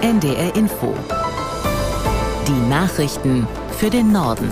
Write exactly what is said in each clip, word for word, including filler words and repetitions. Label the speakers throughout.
Speaker 1: N D R Info. Die Nachrichten für den Norden.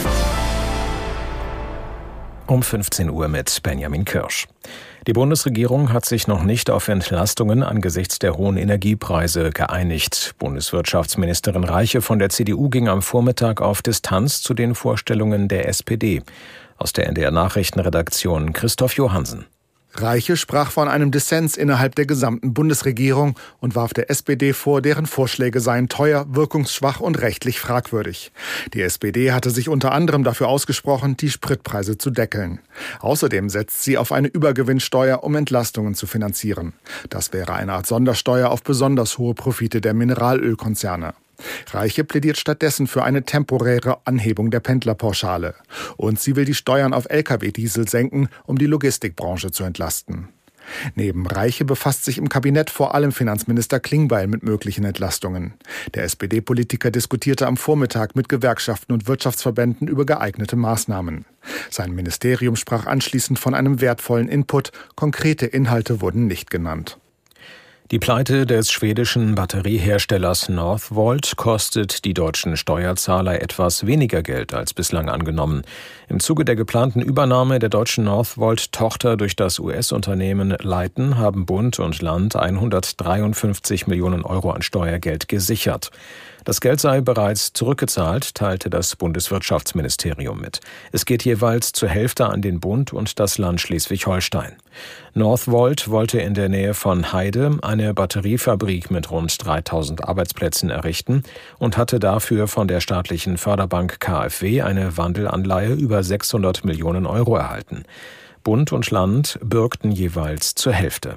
Speaker 2: Um fünfzehn Uhr mit Benjamin Kirsch. Die Bundesregierung hat sich noch nicht auf Entlastungen angesichts der hohen Energiepreise geeinigt. Bundeswirtschaftsministerin Reiche von der C D U ging am Vormittag auf Distanz zu den Vorstellungen der S P D. Aus der N D R Nachrichtenredaktion Christoph Johansen.
Speaker 3: Reiche sprach von einem Dissens innerhalb der gesamten Bundesregierung und warf der S P D vor, deren Vorschläge seien teuer, wirkungsschwach und rechtlich fragwürdig. Die S P D hatte sich unter anderem dafür ausgesprochen, die Spritpreise zu deckeln. Außerdem setzt sie auf eine Übergewinnsteuer, um Entlastungen zu finanzieren. Das wäre eine Art Sondersteuer auf besonders hohe Profite der Mineralölkonzerne. Reiche plädiert stattdessen für eine temporäre Anhebung der Pendlerpauschale. Und sie will die Steuern auf L K W-Diesel senken, um die Logistikbranche zu entlasten. Neben Reiche befasst sich im Kabinett vor allem Finanzminister Klingbeil mit möglichen Entlastungen. Der S P D-Politiker diskutierte am Vormittag mit Gewerkschaften und Wirtschaftsverbänden über geeignete Maßnahmen. Sein Ministerium sprach anschließend von einem wertvollen Input. Konkrete Inhalte wurden nicht genannt.
Speaker 2: Die Pleite des schwedischen Batterieherstellers Northvolt kostet die deutschen Steuerzahler etwas weniger Geld als bislang angenommen. Im Zuge der geplanten Übernahme der deutschen Northvolt-Tochter durch das U S-Unternehmen Leighton haben Bund und Land hundertdreiundfünfzig Millionen Euro an Steuergeld gesichert. Das Geld sei bereits zurückgezahlt, teilte das Bundeswirtschaftsministerium mit. Es geht jeweils zur Hälfte an den Bund und das Land Schleswig-Holstein. Northvolt wollte in der Nähe von Heide eine Batteriefabrik mit rund dreitausend Arbeitsplätzen errichten und hatte dafür von der staatlichen Förderbank K f W eine Wandelanleihe über sechshundert Millionen Euro erhalten. Bund und Land bürgten jeweils zur Hälfte.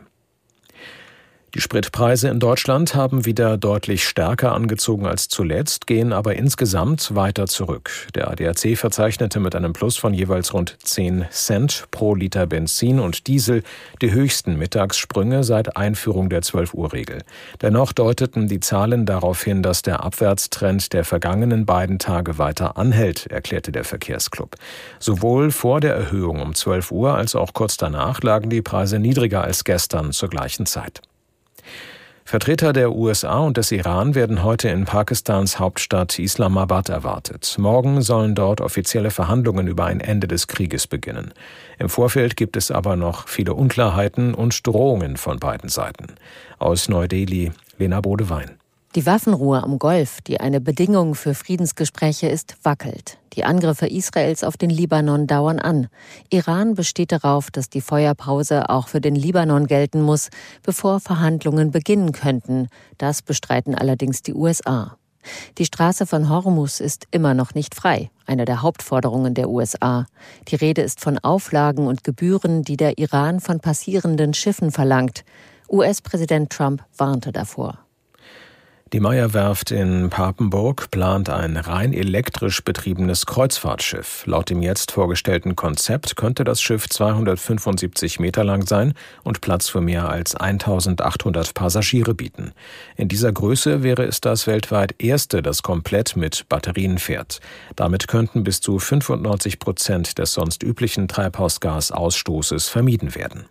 Speaker 2: Die Spritpreise in Deutschland haben wieder deutlich stärker angezogen als zuletzt, gehen aber insgesamt weiter zurück. Der A D A C verzeichnete mit einem Plus von jeweils rund zehn Cent pro Liter Benzin und Diesel die höchsten Mittagssprünge seit Einführung der zwölf-Uhr-Regel. Dennoch deuteten die Zahlen darauf hin, dass der Abwärtstrend der vergangenen beiden Tage weiter anhält, erklärte der Verkehrsclub. Sowohl vor der Erhöhung um zwölf Uhr als auch kurz danach lagen die Preise niedriger als gestern zur gleichen Zeit. Vertreter der U S A und des Iran werden heute in Pakistans Hauptstadt Islamabad erwartet. Morgen sollen dort offizielle Verhandlungen über ein Ende des Krieges beginnen. Im Vorfeld gibt es aber noch viele Unklarheiten und Drohungen von beiden Seiten. Aus Neu-Delhi, Lena Bodewein.
Speaker 4: Die Waffenruhe am Golf, die eine Bedingung für Friedensgespräche ist, wackelt. Die Angriffe Israels auf den Libanon dauern an. Iran besteht darauf, dass die Feuerpause auch für den Libanon gelten muss, bevor Verhandlungen beginnen könnten. Das bestreiten allerdings die U S A. Die Straße von Hormuz ist immer noch nicht frei, eine der Hauptforderungen der U S A. Die Rede ist von Auflagen und Gebühren, die der Iran von passierenden Schiffen verlangt. U S-Präsident Trump warnte davor.
Speaker 2: Die Meyer-Werft in Papenburg plant ein rein elektrisch betriebenes Kreuzfahrtschiff. Laut dem jetzt vorgestellten Konzept könnte das Schiff zweihundertfünfundsiebzig Meter lang sein und Platz für mehr als eintausendachthundert Passagiere bieten. In dieser Größe wäre es das weltweit erste, das komplett mit Batterien fährt. Damit könnten bis zu fünfundneunzig Prozent des sonst üblichen Treibhausgasausstoßes vermieden werden.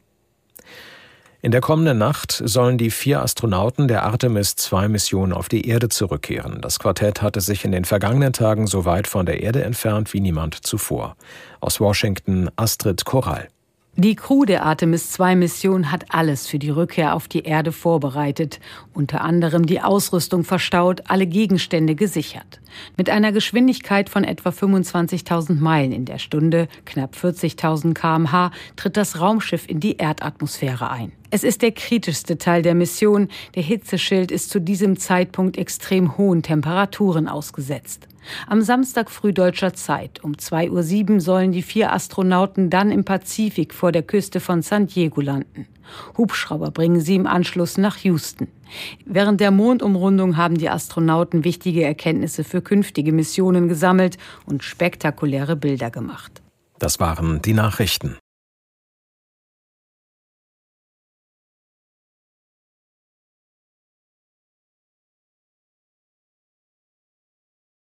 Speaker 2: In der kommenden Nacht sollen die vier Astronauten der Artemis zwei Mission auf die Erde zurückkehren. Das Quartett hatte sich in den vergangenen Tagen so weit von der Erde entfernt wie niemand zuvor. Aus Washington Astrid Korall.
Speaker 5: Die Crew der Artemis zwei Mission hat alles für die Rückkehr auf die Erde vorbereitet. Unter anderem die Ausrüstung verstaut, alle Gegenstände gesichert. Mit einer Geschwindigkeit von etwa fünfundzwanzigtausend Meilen in der Stunde, knapp vierzigtausend Kilometer pro Stunde, tritt das Raumschiff in die Erdatmosphäre ein. Es ist der kritischste Teil der Mission. Der Hitzeschild ist zu diesem Zeitpunkt extrem hohen Temperaturen ausgesetzt. Am Samstag früh deutscher Zeit um zwei Uhr sieben sollen die vier Astronauten dann im Pazifik vor der Küste von San Diego landen. Hubschrauber bringen sie im Anschluss nach Houston. Während der Mondumrundung haben die Astronauten wichtige Erkenntnisse für künftige Missionen gesammelt und spektakuläre Bilder gemacht.
Speaker 2: Das waren die Nachrichten.